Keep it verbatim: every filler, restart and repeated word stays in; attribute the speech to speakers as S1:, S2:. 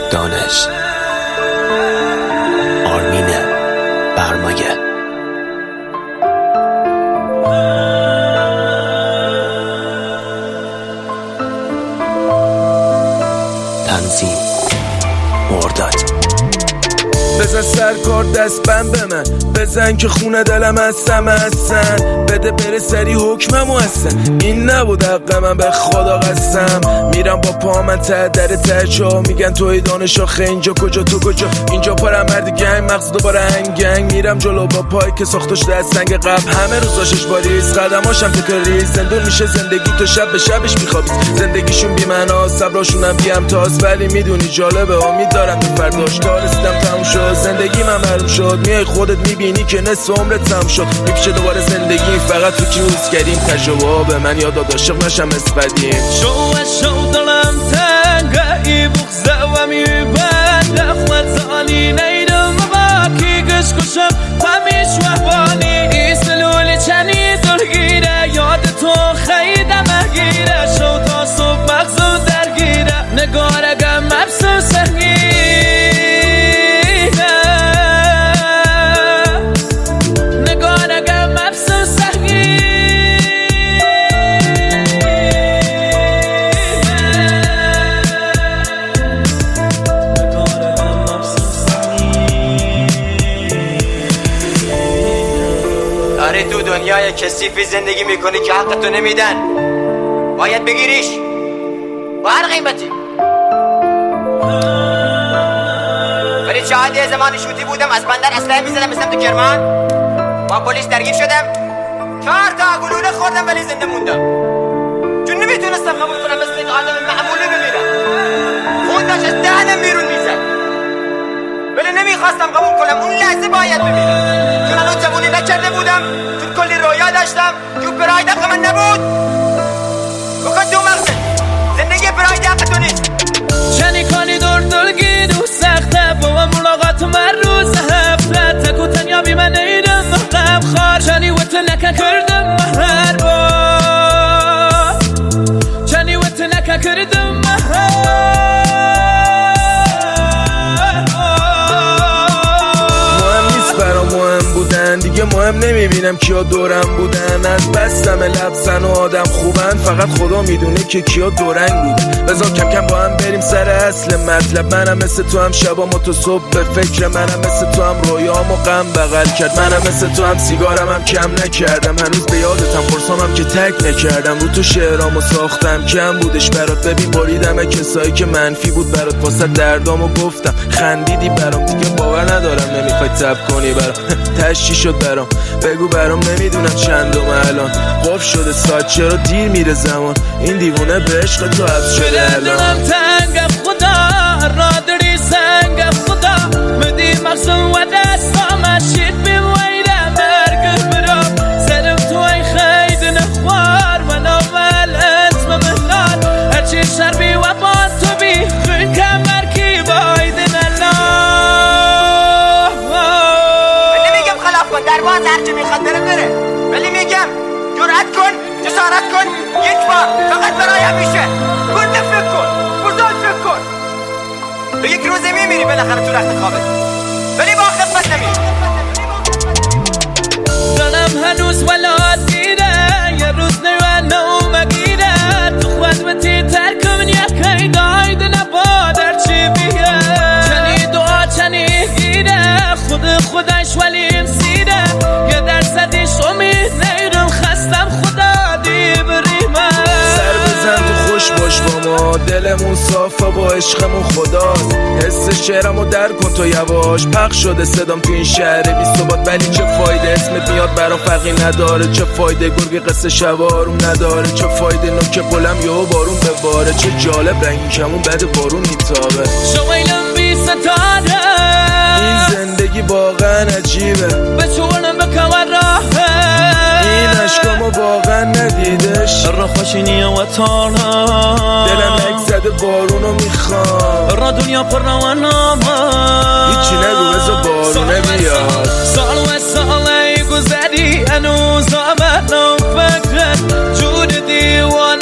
S1: دانش آرمین برمایه تنظیم مرداد.
S2: بزن سرکار دست بند به من، بزن که خونه دلم هستم هستن، بده بره سری حکممو هستن. این نبود حق من به خدا قسم، میرم با پا من ته در ترچا، میگن توی دانش آخه اینجا کجا تو کجا، اینجا پرم مرد گنگ مغز دوباره هنگنگ، میرم جلو با پای که ساختش در سنگ قبل، همه روز داشتش باریز قدماشم تکراری، زندون میشه زندگی تو شب به شبش میخوابی، زندگیشون بی معنا صبراشونم بی امتاز، ولی میدونی جالبه امید دارم به فرداش، تا رسیدم تموم شد زندگی من معلوم شد، میای خودت میبینی که نصف عمرت تموم شد، میپیشه دوباره زندگی فقط تو کیوز کردیم، تجربه به من یاد عاشق نشم اسپدیم.
S3: شو شو دلم تنگه ای بغزه و میبنده خود زانی نیدم باکی گش کشم همیش وحبانی ایسلولی چنی درگیره یاد تو خیده مگیره، شو تا صبح مغزم درگیره نگارگم مبسم سنگیره، نگارگم مبسم سنگیره.
S4: داری تو دنیای کثیفی زندگی میکنی که حقتو نمیدن، باید بگیریش با هر قیمتی. ولی شاهد زمان شوتی بودم از بندر اسلحه میزدم مثل تو کرمان، با پلیس درگیر شدم، چهار تا گلوله خوردم ولی زنده موندم، چون نمیتونستم قبول کنم مثل یک آدم معمولی بمیرم، خون داشت از دهنم بیرون میزد، ولی نمیخواستم قبول کنم اون لحظه باید بمیرم، چون الان جوونی نکرده بودم، چون کلی رویا داشتم که پراید حق من نبود. بکن تو مغزه زندگی پراید حق تو نیست.
S3: چنی کنی دور دلگی دو سخته با من ملاقات من روز هفته، تکو تنیا بی من نیدم مقام خار، چنی وقت نکن کردم مهر با، چنی وقت نکن کردم مهر.
S2: مهم بودن دیگه مهم نمیبینم کیا دورم بودن، از بستم لبسن و آدم خوبن، فقط خدا میدونه که کیا دورنگ بودن. بذار کم کم با هم بریم سر اصل مطلب، منم مثل تو هم شبام و تو صبح به فکر، منم مثل تو هم رویام و غم بغل کرد، منم مثل تو هم سیگارم هم کم نکردم، هنوز به یادتم فرسامم که تک نکردم، رو تو شعرامو ساختم کم بودش برات، ببین بریدم کسایی که منفی بود برات، واسه دردامو گفتم خندیدی برام، دیگه باور ندارم نمیخوای تب کنی برام، تشی شد برام بگو برام، نمیدونم چندم الان، قف شده ساعت چرا دیر میره زمان، این دیوونه به عشق تو حبس شده الان.
S3: دلم تنگ خدا را داری سنگ خدا، مدی مغزم و دستام شید بیم ویده مرگ برام، سرم تو ای خید نخوار و نوال اسم مهلال، هرچی شربی و با تو بی خون کمر کی بایدن الله.
S4: در باز هرچی میخواد بره بره، ولی میگم جرأت کن، جسارت کن، یک بار فقط برای همیشه برده فکر کن، بزرگ فکر کن، به یک روزه میمیری بالاخره تو رخت خوابت، ولی با خفت نمیری.
S3: دلم هنوز ولاد دیره، یه روز نیوه نو مگیره، تو خود بتی ترکم یکی دایده نبادر چی بیه، چنی دعا چنی گیره، خود خودش ولیم سیره، یه درصدیش امید نیرم خستم خدا دی بریمه،
S2: سر بزن تو خوش باش با ما، دلمون صافه با عشقمون خداست، حس شعرمو در کن تو یواش، پخش شده صدام تو این شهر بی ثبات، ولی چه فایده اسمت میاد برا فرقی نداره، چه فایده گرگی قصه شبارون نداره، چه فایده نوک قلم یهو بارون بباره، چه جالب رنگی کمون بعد بارون میتابه،
S3: شویلم بی ستاره،
S2: این زندگی واقعا عجیبه،
S3: به چونم بکن راهه،
S2: این عشقامو واقعا ندیدش،
S3: را خوشینی و تانا،
S2: دلم یک زده بارونو میخوام،
S3: را دنیا پر روانامه،
S2: هیچی نگو بذار بارونه بیاد،
S3: سال و ساله گذری هنوز آمدم فکرت، جور دیوان